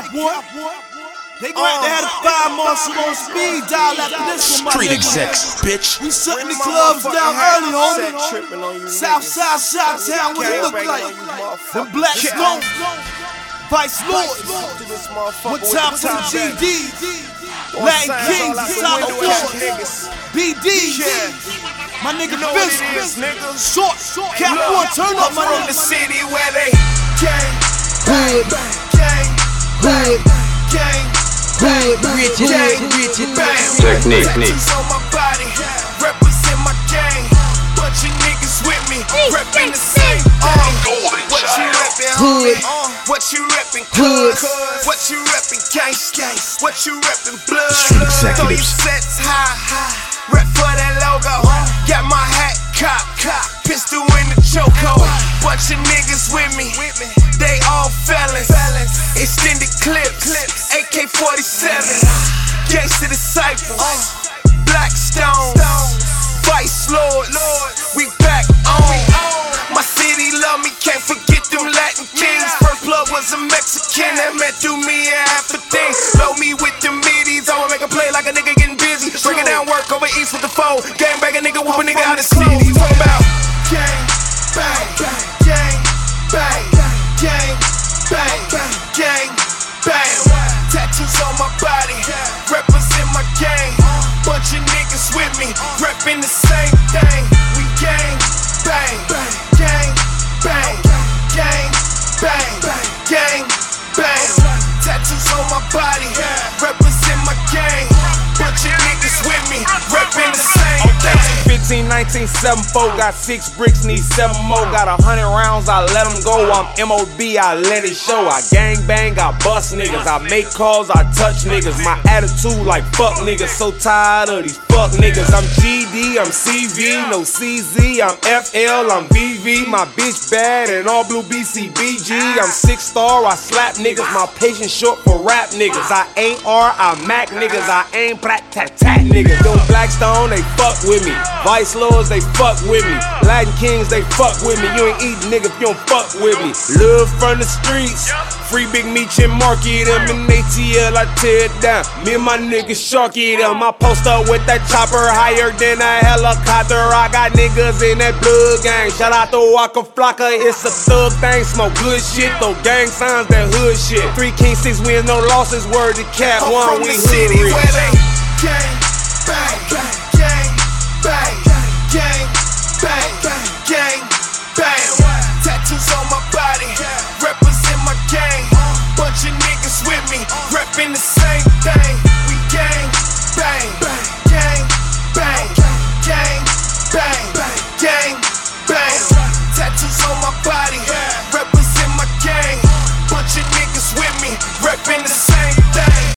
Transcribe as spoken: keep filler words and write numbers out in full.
Cowboy. They gon' have to have the fire marshal on speed dial after this one, my Street nigga. execs, bitch. We shutting the clubs down early, homie. Southside, Chi-Town, what it look like? Them Black Smoke, Vice Lords. One time for the G D, Latin Kings, Solid Force, B D, my nigga Fist, Short, Cowboy, turn up, my nigga. The city where they gang, Hood, gang, hood, gang, hood, rich and gang, rich and bang. Technique. Tattoos on my body, represent my gang. Bunch of niggas with me, reppin' the same thing. What you reppin', homie? Uh, What you reppin', cuz? What you reppin', gangsta? What you reppin', blood? Street Throw your executives. sets high, rep for that logo. Got my hat cocked, pistol in the chokehold. Bunch of niggas with me, they all felons. Extended clips, A K forty-seven, Gangsta disciples, Blackstone, Vice Lords, we back on. My city love me, can't forget them Latin Kings. First blood was a Mexican, that meant do me a half a thing. Load me with the middies, I'ma make a play like a nigga getting busy. Breaking down work over east with the foe. Gang bang a nigga, whoop a nigga out of city. Talk about gang bang, gang bang, gang bang, gang bang. Tattoos on my body, represent my gang. Bunch of niggas with me, reppin' the same thing. We gang bang, gang bang, gang bang, gang bang. Tattoos on my body, represent my gang. Bunch of niggas with me, reppin' the same thing. fifteen, nineteen, seven four, got six bricks, need seven more. Got a hundred rounds, I let them go. I'm M O B, I let it show. I gang bang, I bust niggas. I make calls, I touch niggas. My attitude like fuck niggas. So tired of these fuck niggas. I'm G D, I'm C V, no C Z. I'm F L, I'm V V. My bitch bad and all blue B C B G. I'm six star, I slap niggas. My patience short for rap niggas. I A R, I Mac niggas. I aim black tat tat niggas. Them Blackstone, they fuck with me. Vice Lords, they fuck with me. Latin Kings, they fuck with me. You ain't eatin' nigga if you don't fuck with me. Love from the streets. Free Big Meech and Marky, them in A T L, I tear it down. Me and my niggas Sharky, them. I post up with that chopper higher than a helicopter. I got niggas in that blood gang. Shout out to Waka Flocka, it's a thug thing. Smoke good shit, throw gang signs, that hood shit. Three kings, six wins, no losses, word to Cat I'm One, from we the hood city rich. where they gang bang, gang bang, gang bang, gang bang. Tattoos on my body, represent my gang. Bunch of niggas with me, reppin' the same thing. We gang bang, gang bang, gang bang.